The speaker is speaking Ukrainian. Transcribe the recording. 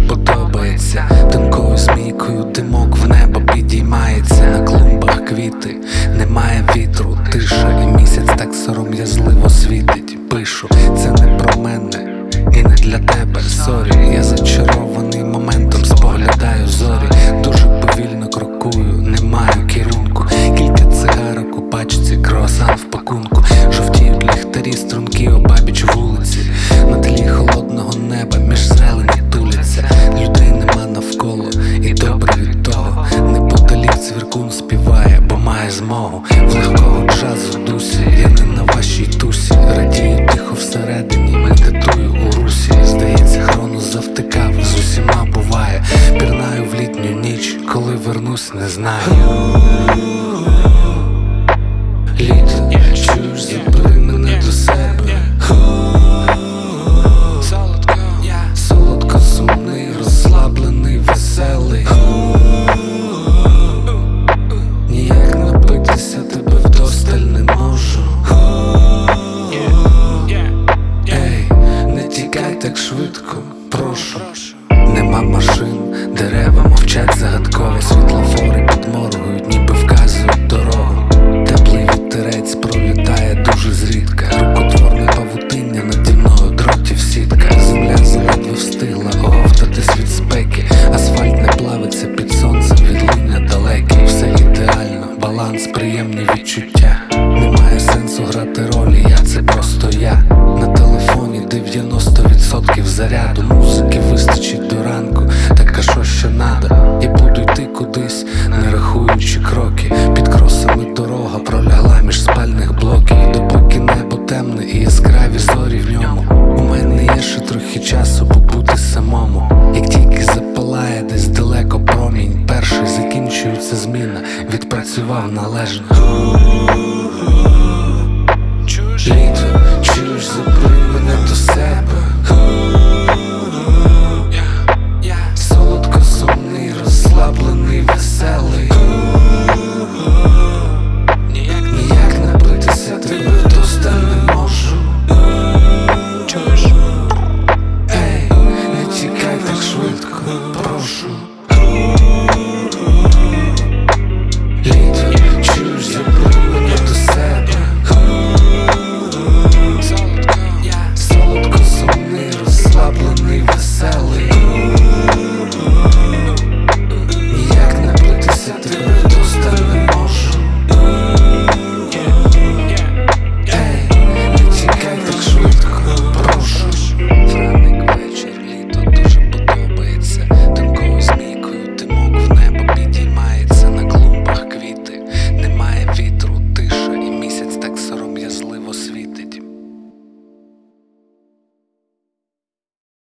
подобається. Тонкою змійкою димок в небо підіймається. На клумбах квіти, немає вітру, тиша, і місяць так сором'язливо світить. Пишу, це не про мене і не для тебе, сорі. Я зачарований моментом, споглядаю зорі. Дуже повільно крокую, не маю керунку. Кілька цигарок у пачці, круасан в пакунку. Жовтіють ліхтарі, струнки обабіч вулиці. На тлі холодного неба між зелені туляться. Людей нема навколо, і добре від того. Неподалік цвіркун співає, бо має змогу. В легкого джазу дусі, я не на вашій тусі. Радію тихо всередині, медитую у русі. Здається, хрону завтикав, з усіма буває. Пірнаю в літню ніч, коли вернусь, не знаю. Літо, чуєш, забери мене до себе. Солодко, сумний, розслаблений, веселий. Ніяк напитися, тебе вдосталь не можу. Ей, не тікай так швидко, прошу. Нема машин, дерева мовчать загадково. Світлофори підморгують, ніби вказують дорогу. Теплий вітерець пролітає дуже зрідка. Рукотворне павутиння наді мною, дротів сітка. Земля заледве встигла оговтатись від спеки. Асфальт не плавиться під сонцем, відлуння далеке. Все ідеально, баланс, приємні відчуття. Немає сенсу грати ролі, я це просто я. На телефоні 90% заряду. Музики вистачить до ранку, так а що ще надо? І буду йти кудись, не рахуючи кроки. Під кросами дорога пролягла між спальних блоків. Допоки небо темне і яскраві зорі в ньому. У мене є ще трохи часу побути самому. Як тільки запалає десь далеко промінь перший, закінчується зміна, відпрацював належно. Літо, чуєш, забери мене до себе. Солодко, сумний, розслаблений, веселий. Ніяк напитися, тебе вдосталь не можу. Ей, не тікай так швидко, прошу.